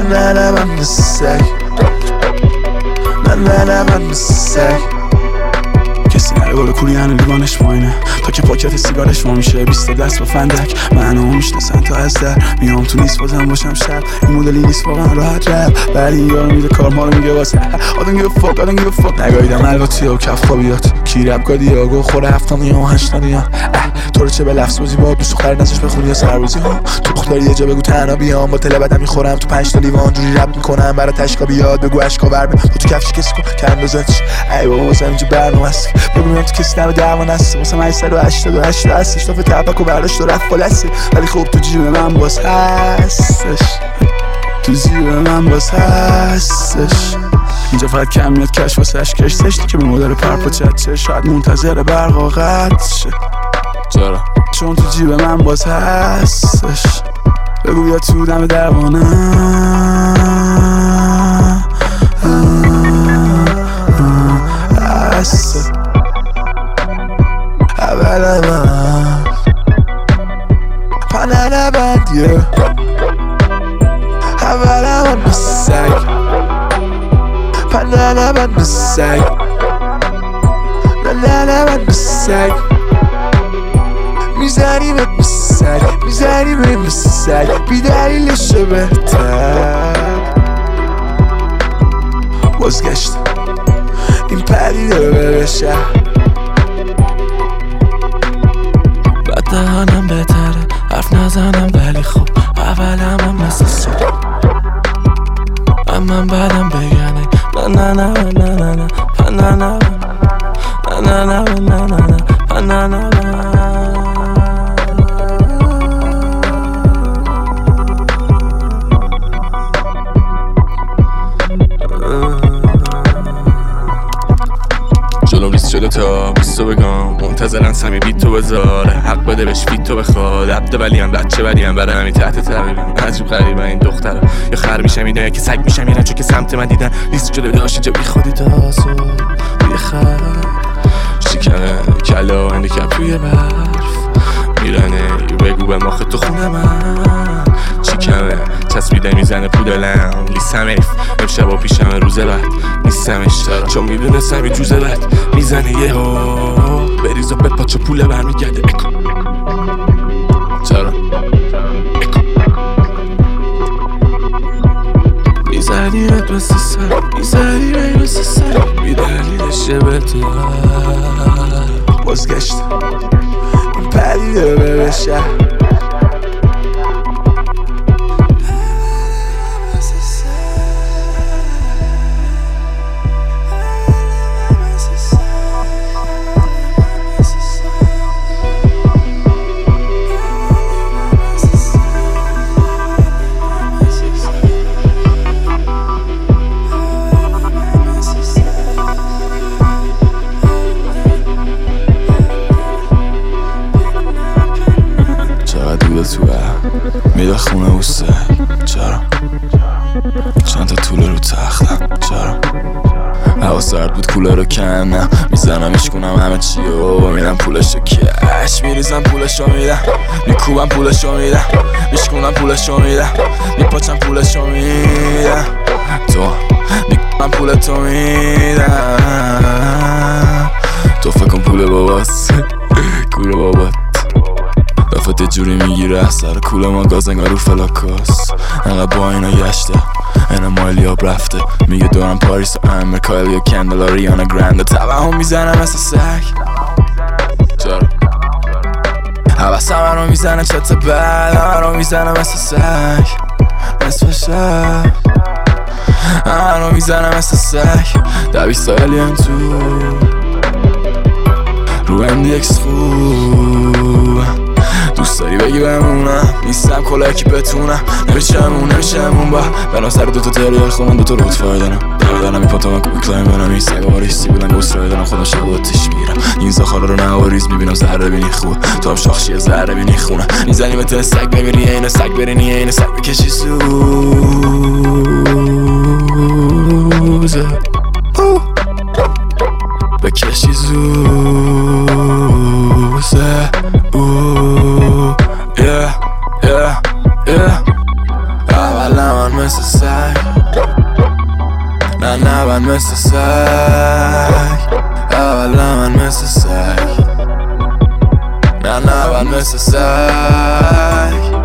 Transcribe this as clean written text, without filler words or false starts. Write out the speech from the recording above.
من مثل سگ من مثل سگ. کسی نره بالا کوری هنو لیوانش پایینه تا که پاکت سیگارش وا میشه 20 دست با فندک. منو میشناسن تا از در میام تو نیست بازم باشم شب. این مدلی نیست واقعا راحت رب بعد این یارو میده کار ما رو میگه واسه آدم give a fuck نگاهیدم الواتی و کف خوابیات کی رب گادی آگو خوره هفتانی و هشتانی ها تو رو چه به لفظ بازی با دوست دختر نزش بخونی یا سربازی ها تو دختری یه جا بگو تنها بیام با تله بدم میخورم تو 5 تا لیوان جوری رب میکنم برات تشکا بیاد بگو اشکا برم تو کفش کسی کن که اندازتش ای بابا واسه اینجا برنامه است ببینم تو کسی نبه درمان هست واسه 888 هستش تا تبک و برداشت و رفت بالسته ولی خوب تو جیب من باز هستش تو جیب من باز هستش. اینجا فقط کم میاد کش واسه اشکش سشتی که به مدل پرپا چه شاید منتظر برقا قد شه چرا؟ چون تو جیب من باز هستش بگو بیا تو دم درمانه هسته اول من پنه نبندیه اول من بسگ پنه نبند بسگ نه من بسگ میزنی به بسگ بی دلیلشه بهتر بازگشت این پدیده به شهر بد دهنم بهتره حرف نزنم ولی خب اولم هم مثل صبح اما بعدم بگنه نه جلوم ریست شده تا بیستو بگم منتظرن سمی بیت تو بذاره حق بده بهش فیت تو بخواد عبده ولی هم بچه ولی هم برای همین تحت تقریبیم عجیب غریبه این دختره یا خر میشم اینا یا که سگ میشم اینا چون که سمت من دیدن ریست شده داشت اینجا بی خودی تاسو یه خر شکنه کلا هندیکپ روی برف میرنه بگو به ماخه تو خونه من چی کمه چسبیده میزنه پودلم لیستم ایف امشب و پیشم روزه بعد نیستمش دارم چون میدونستم این جوزه بعد میزنه یه ها بریز و بپاچ و پوله برمیگرده اکو چرا اکو میزنی رد مثل سر بیدلیلشه بهتر بازگشت این پدیده به شهر میده خونه اوسته چرا؟ چند تا طوله رو تختم چرا؟ هوا سرد بود کوله رو کنم میزنمش کنم همه چیو میدم پولشو کش میریزم پولشو میدم میکوبم پولشو میدم میشکنم پولشو میدم میپاچم پولشو میدم تو میکنم پولتو میدم تو فکر کن پول باباست کوله بابات دفعه جوری میگیره سر کوله ما گاز انگار رو فلاکاس انقدر با اینا گشته اینا مالیاب رفته میگه دورم پاریس و امریکا یا کندل ریانا گرنده توهم میزنم مثل سگ چرا؟ حوثم من رو میزنه چت بد من رو میزنم مثل سگ نصف شب من رو میزنم مثل سگ 10 سالی هم تو رو MDX خوب دوست داری بگی بمونم نیستم کلاکی بتونم نمیشمون با بنا سر دوتا تریال خونم دوتا روت فایدنم دردنم میپاتا من کوبی کلایم برم این سگا با ریستی بودن گوست رای دارم خودم شب آتیش میرم این زخارا رو نواریز میبینم زهره بینی خوب تو هم شاخشی زهره بینی خونه میزنی به تو سگ ببینی این سگ برینی این سگ بکشی زوزه بکشی زوزه اول من مثل سگ، نه من مثل سگ، اول من مثل سگ، نه من مثل سگ.